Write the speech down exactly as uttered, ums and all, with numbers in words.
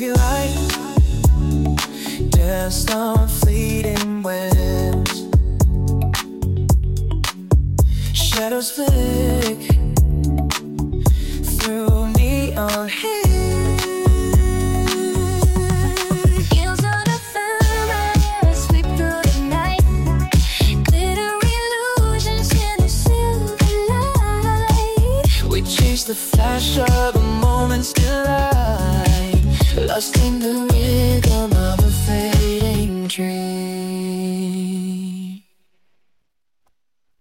you eyes, just on fleeting whims. Shadows flick through neon haze. Heels on a thermal, sweep through the night. Glitter illusions in the silver light. We chase the flash of a moment's delight, lost in the rhythm of a fading dream.